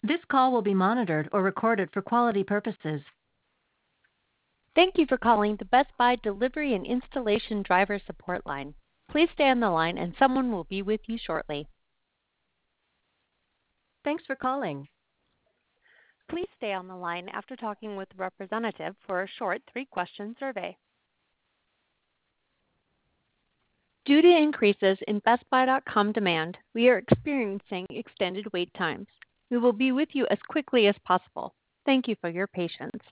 This call will be monitored or recorded for quality purposes. Thank you for calling the Best Buy Delivery and Installation Driver Support Line. Please stay on the line and someone will be with you shortly. Thanks for calling. Please stay on the line after talking with a representative for a short 3-question survey. Due to increases in BestBuy.com demand, we are experiencing extended wait times. We will be with you as quickly as possible. Thank you for your patience.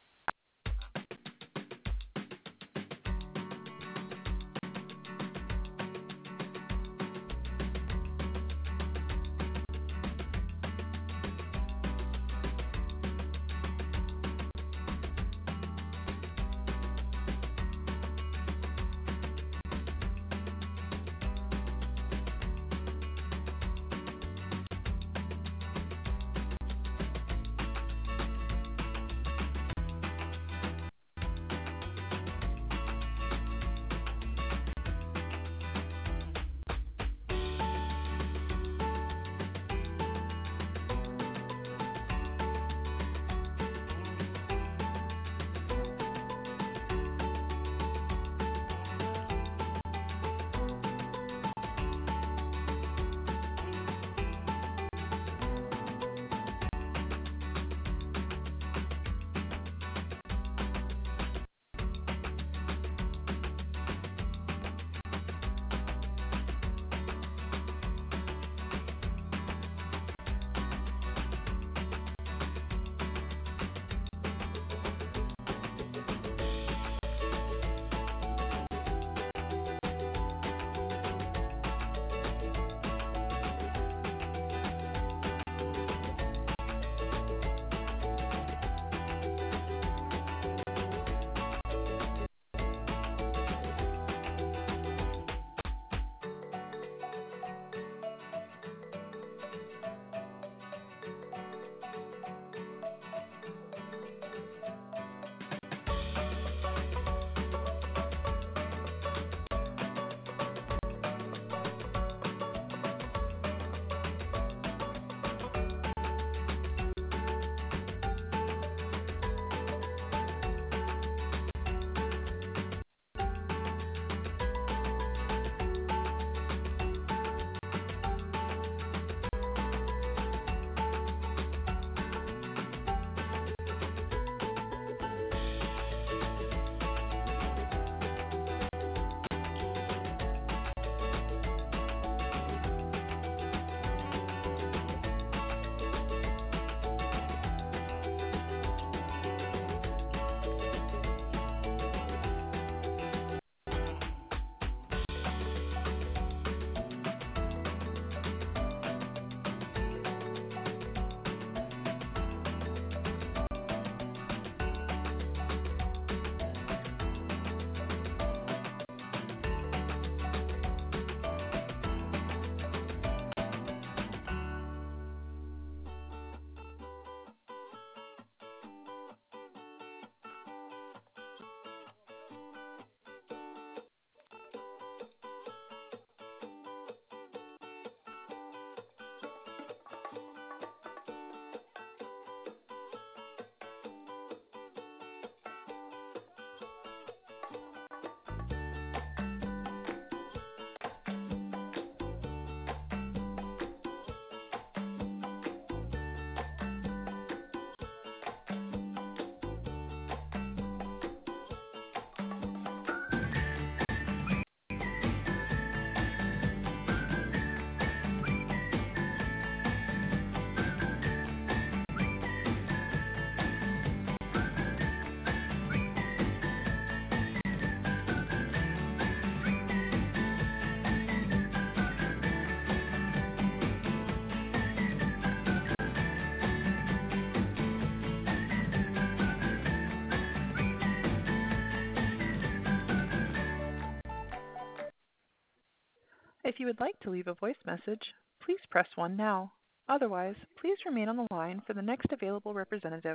If you would like to leave a voice message, please press 1 now. Otherwise, please remain on the line for the next available representative.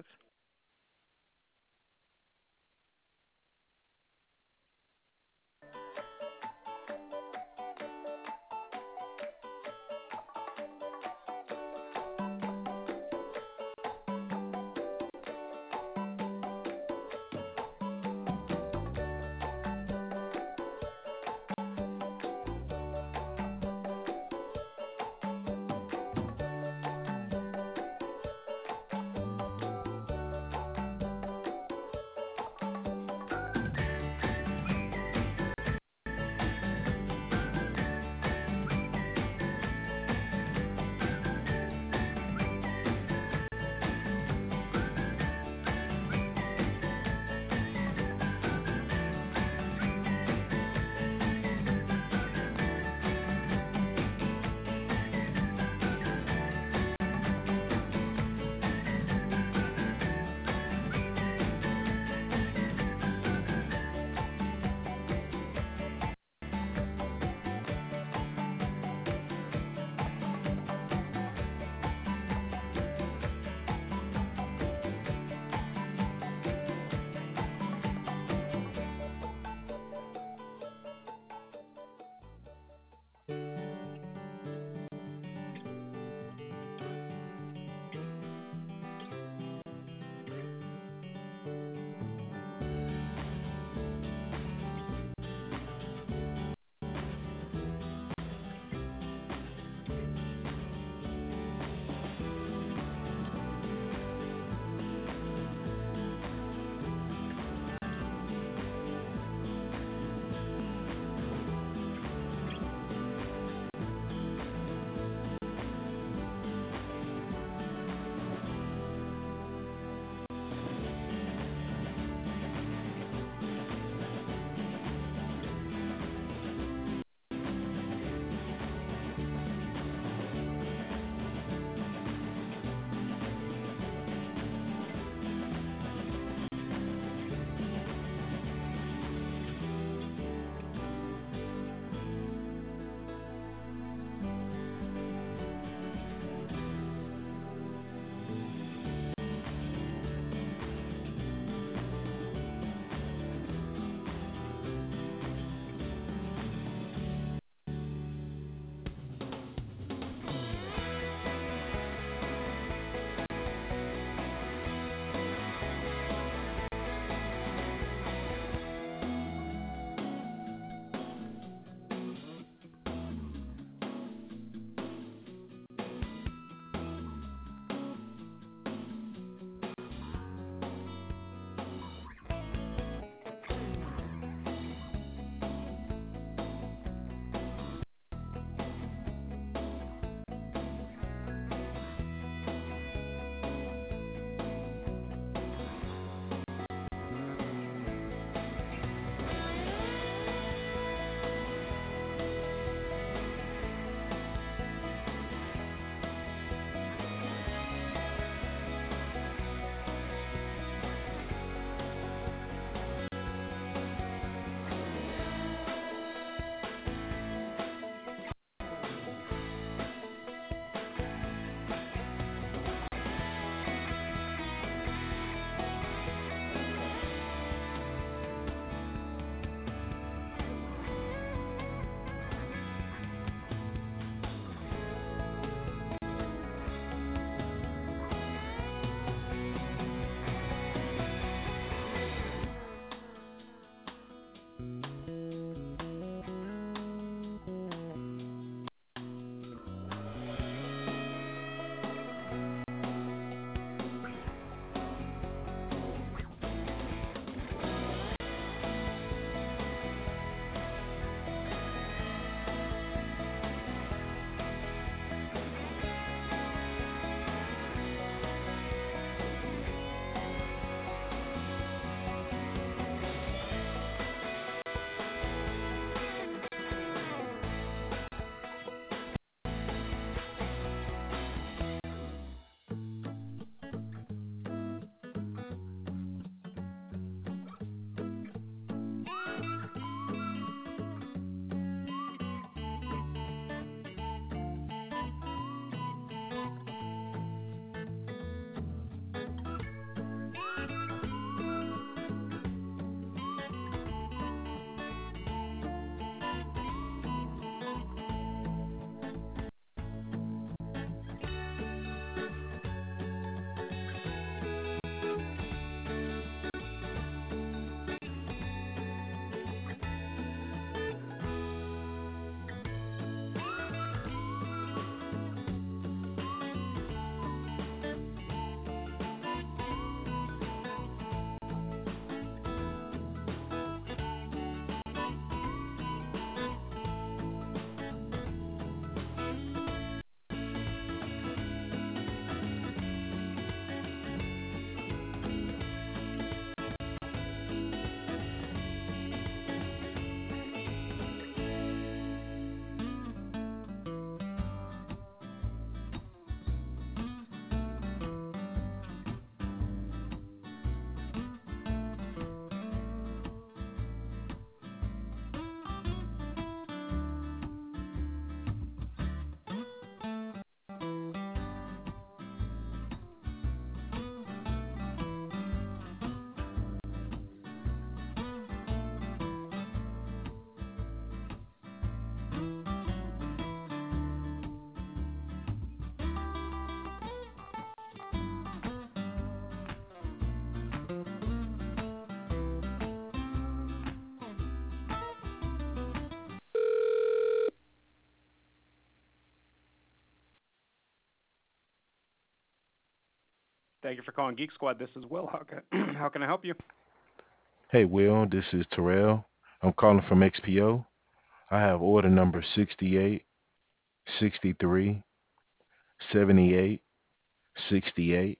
Thank you for calling Geek Squad. This is Will. How can I help you? Hey, Will, this is Terrell. I'm calling from XPO. I have order number 68, 63, 78, 68.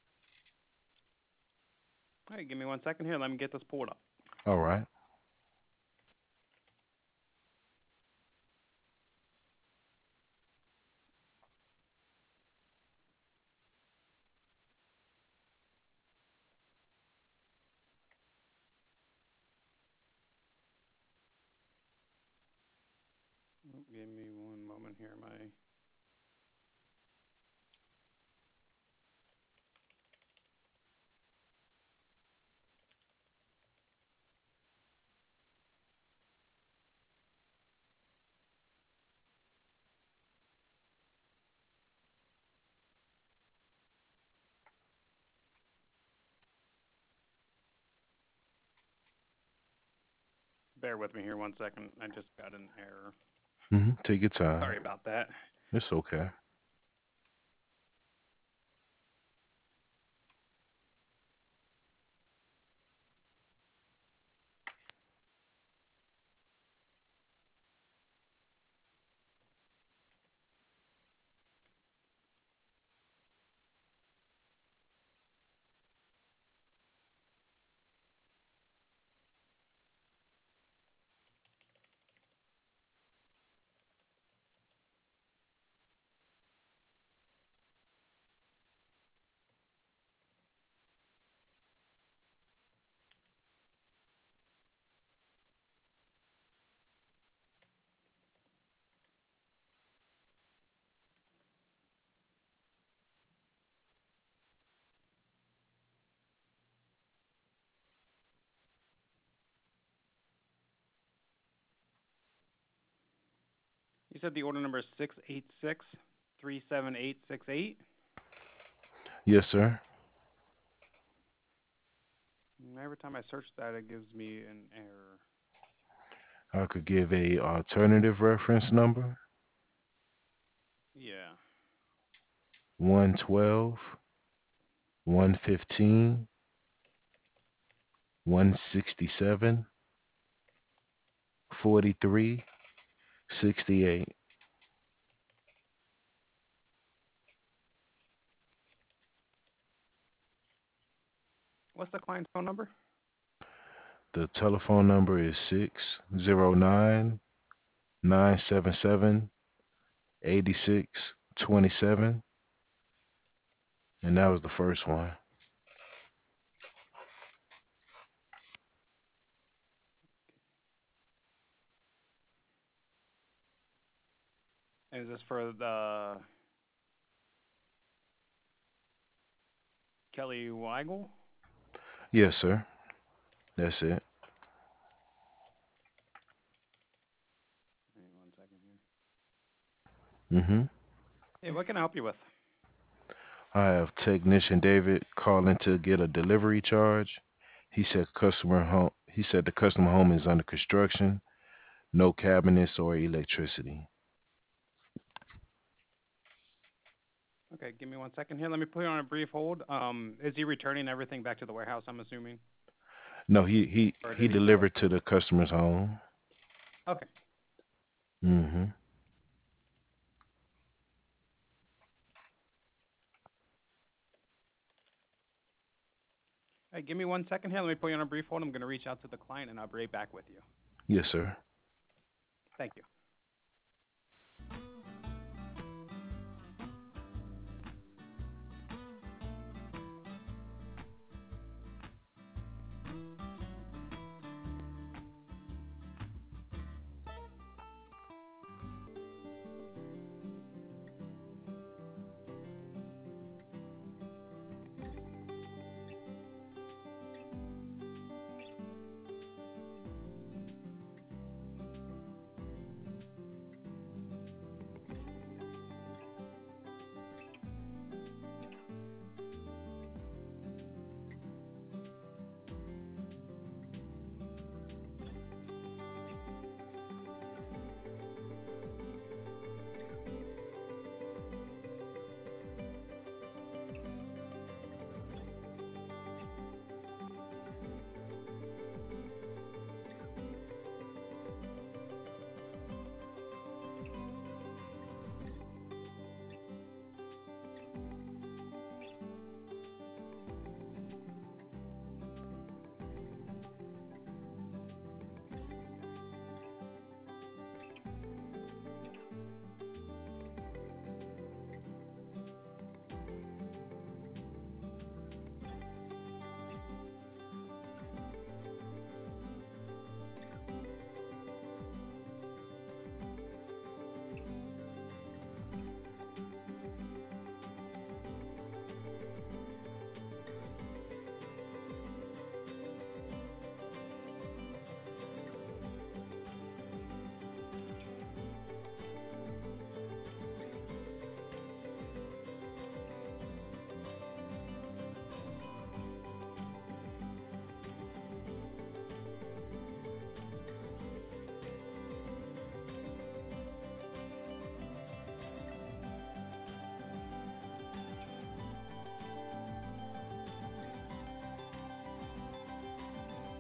All right, give me 1 second here. Let me get this pulled up. All right. Give me one moment here. Bear with me here 1 second. I just got an error. Take your time. Sorry about that. It's okay. You said the order number is 686-37868. Yes, sir. Every time I search that, it gives me an error. I could give a alternative reference number. Yeah. 112, 115, 167, 43, 68. What's the client's phone number? The telephone number is 609 977 8627. And that was the first one. Is this for the Kelly Weigel? Yes, sir. That's it. Hang on 1 second here. Mm-hmm. Hey, what can I help you with? I have technician David calling to get a delivery charge. He said the customer home is under construction, no cabinets or electricity. Okay, give me 1 second here. Let me put you on a brief hold. Is he returning everything back to the warehouse, I'm assuming? No, he he Or he did he pick up? delivered to the customer's home. Okay. Mm-hmm. Hey, give me 1 second here. Let me put you on a brief hold. I'm going to reach out to the client, and I'll be right back with you. Yes, sir. Thank you.